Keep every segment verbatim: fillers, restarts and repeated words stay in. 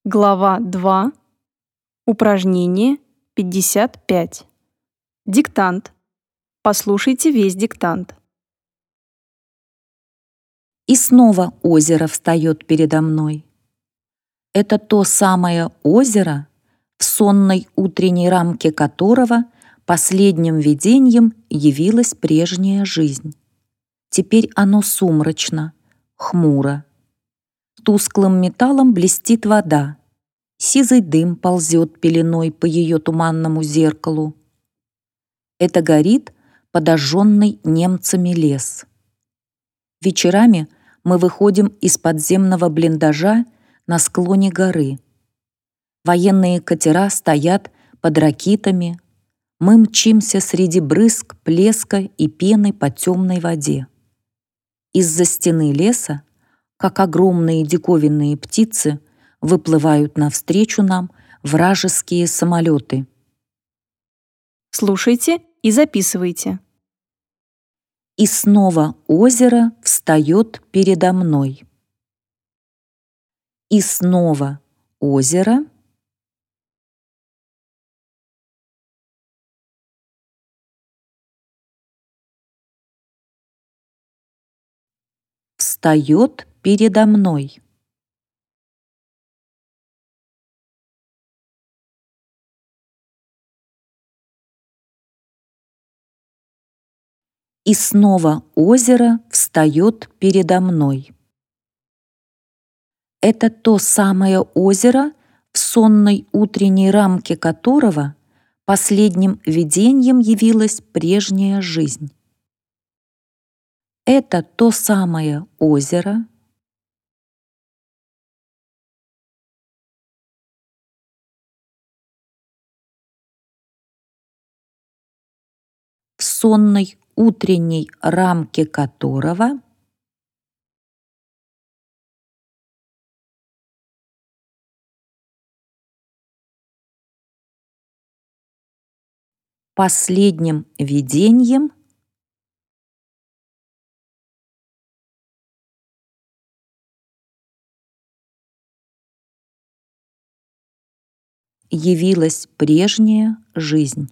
Глава два. Упражнение пятьдесят пять. Диктант. Послушайте весь диктант. И снова озеро встает передо мной. Это то самое озеро, в сонной утренней рамке которого последним видением явилась прежняя жизнь. Теперь оно сумрачно, хмуро. Тусклым металлом блестит вода, сизый дым ползет пеленой по ее туманному зеркалу. Это горит подожженный немцами лес. Вечерами мы выходим из подземного блиндажа на склоне горы. Военные катера стоят под ракитами. Мы мчимся среди брызг, плеска и пены по темной воде. Из-за стены леса, как огромные диковинные птицы, выплывают навстречу нам вражеские самолеты. Слушайте и записывайте. И снова озеро встает передо мной. И снова озеро встает передо мной. И снова озеро встает передо мной. Это то самое озеро, в сонной утренней рамке которого последним видением явилась прежняя жизнь. Это то самое озеро, в сонной утренней рамке которого последним видением явилась прежняя жизнь.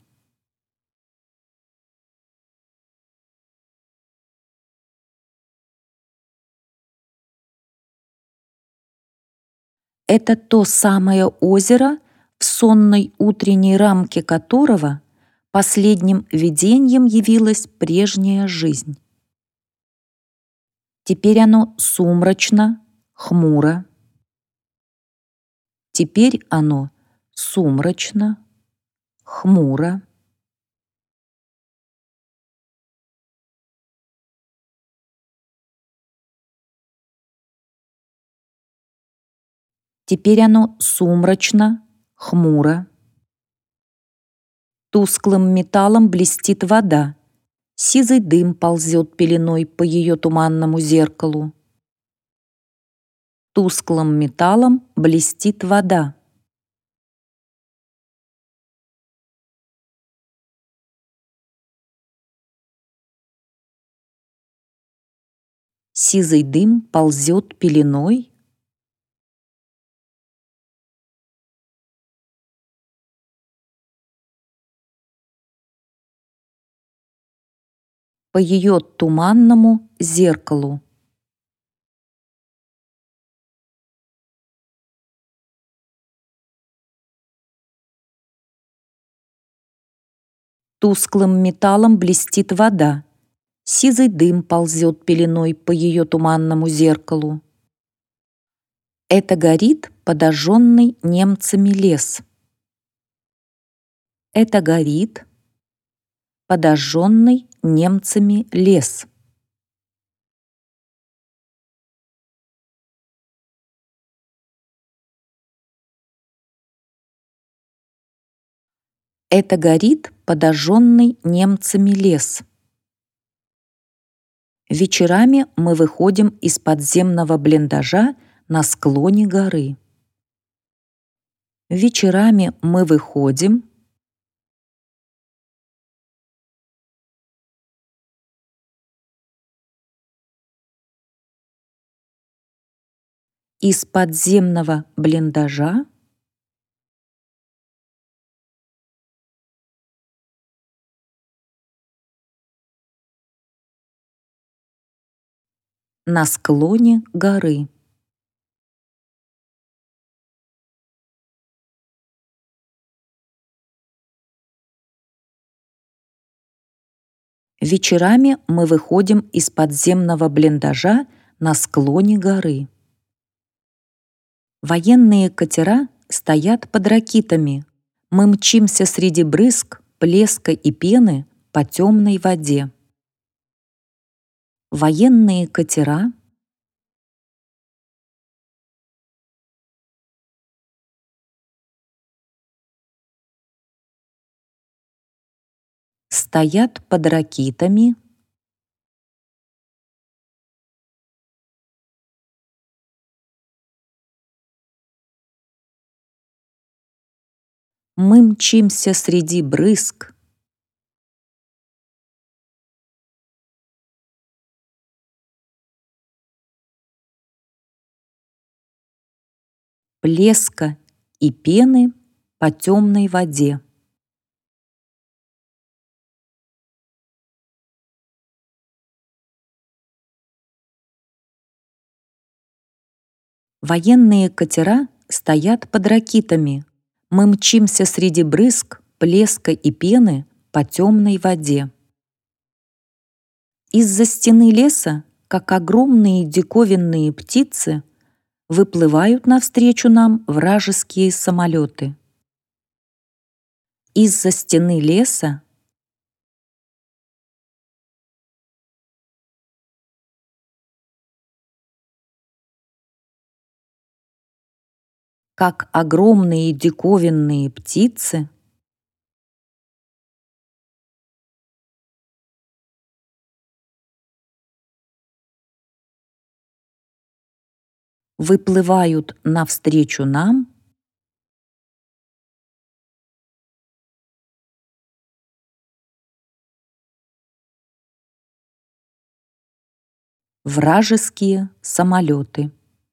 Это то самое озеро, в сонной утренней рамке которого последним видением явилась прежняя жизнь. Теперь оно сумрачно, хмуро. Теперь оно сумрачно, хмуро. Теперь оно сумрачно, хмуро. Тусклым металлом блестит вода. Сизый дым ползет пеленой по ее туманному зеркалу. Тусклым металлом блестит вода. Сизый дым ползет пеленой. По ее туманному зеркалу. Тусклым металлом блестит вода. Сизый дым ползет пеленой по ее туманному зеркалу. Это горит подожженный немцами лес. Это горит подожженный немцами лес. Это горит подожженный немцами лес. Вечерами мы выходим из подземного блиндажа на склоне горы. Вечерами мы выходим Из подземного блиндажа на склоне горы. Вечерами мы выходим из подземного блиндажа на склоне горы. Военные катера стоят под ракитами. Мы мчимся среди брызг, плеска и пены по темной воде. Военные катера стоят под ракитами мы мчимся среди брызг, плеска и пены по темной воде. Военные катера стоят под ракитами. Мы мчимся среди брызг, плеска и пены по темной воде. Из-за стены леса, как огромные диковинные птицы, выплывают навстречу нам вражеские самолеты. Из-за стены леса как огромные диковинные птицы выплывают навстречу нам вражеские самолеты.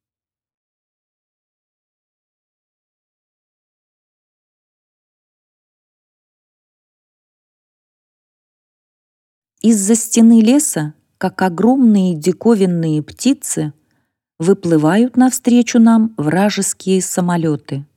Из-за стены леса, как огромные диковинные птицы, выплывают навстречу нам вражеские самолеты.